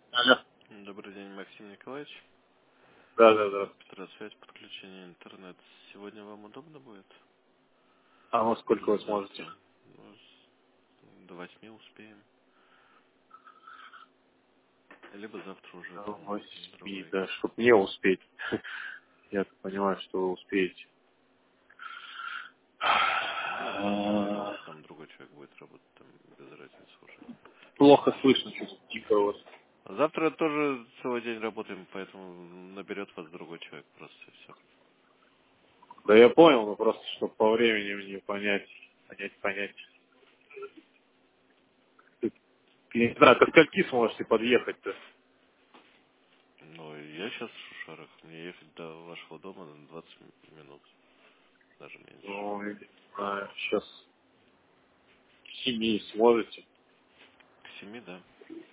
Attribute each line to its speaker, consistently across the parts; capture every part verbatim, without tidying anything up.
Speaker 1: Алло.
Speaker 2: Добрый день, Максим Николаевич.
Speaker 1: Да, да, да.
Speaker 2: Связь, подключение интернет. Сегодня вам удобно будет?
Speaker 1: А во сколько
Speaker 2: Или
Speaker 1: вы сможете?
Speaker 2: завтра? Ну, с- до восьми успеем. Либо завтра уже
Speaker 1: До
Speaker 2: там
Speaker 1: восьми,
Speaker 2: другой.
Speaker 1: да, чтоб не успеть. Я так понимаю, что вы успеете.
Speaker 2: Ну, например,
Speaker 1: А,
Speaker 2: если там другой человек будет работать, там без разницы уже.
Speaker 1: Плохо слышно, что-то тихо у вас.
Speaker 2: А завтра тоже целый день работаем, поэтому наберет вас другой человек просто и все.
Speaker 1: Да я понял, но просто, чтобы по времени мне понять, понять, понять. Я не знаю, ко скольки сможете подъехать-то?
Speaker 2: Ну, я сейчас в Шушарах. Мне ехать до вашего дома на двадцать минут, даже меньше.
Speaker 1: Ну, я не знаю, сейчас к семи сможете.
Speaker 2: К семи, да.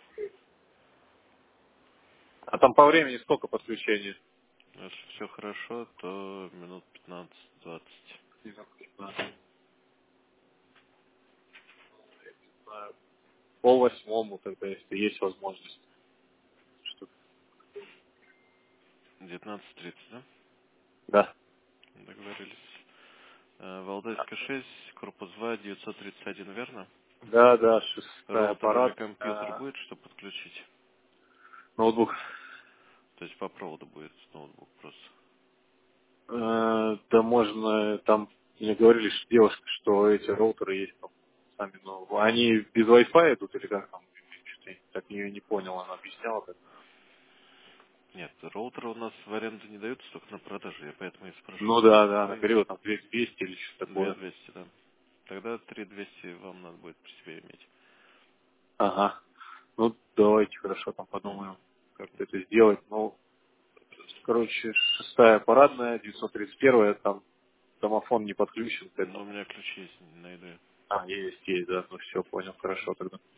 Speaker 1: А там по времени сколько подключения?
Speaker 2: Если все хорошо, то минут пятнадцать-двадцать.
Speaker 1: Не знаю, не знаю, пол восьмому тогда, если есть возможность. Что-
Speaker 2: девятнадцать тридцать, да?
Speaker 1: Да.
Speaker 2: Договорились. Э, Валдайская шесть, корпус два, девятьсот тридцать один, верно?
Speaker 1: Да, да, шестой
Speaker 2: Роутер или
Speaker 1: аппарат,
Speaker 2: компьютер
Speaker 1: а,
Speaker 2: будет, чтобы подключить?
Speaker 1: ноутбук.
Speaker 2: То есть по проводу будет ноутбук просто.
Speaker 1: Э, Да можно, там мне говорили, что девушка, что эти роутеры есть там сами, но они без Wi-Fi идут или как там? Что-то я так ее не понял, она объясняла как.
Speaker 2: Нет, роутеры у нас в аренду не даются, только на продажу. Я поэтому и
Speaker 1: Ну
Speaker 2: спрашиваю,
Speaker 1: да,
Speaker 2: есть
Speaker 1: да, она
Speaker 2: свои?
Speaker 1: говорила там двести или что-то
Speaker 2: две
Speaker 1: такое.
Speaker 2: двести, да. Тогда три двести вам надо будет при себе иметь.
Speaker 1: Ага. Ну давайте хорошо там
Speaker 2: Мгм.
Speaker 1: подумаем, как это сделать. Ну, короче, шестая парадная, девятьсот тридцать первая, там домофон не подключен к
Speaker 2: Ну, у
Speaker 1: этому.
Speaker 2: меня ключи есть, найду я.
Speaker 1: А, есть, есть, да, ну все, понял, хорошо тогда.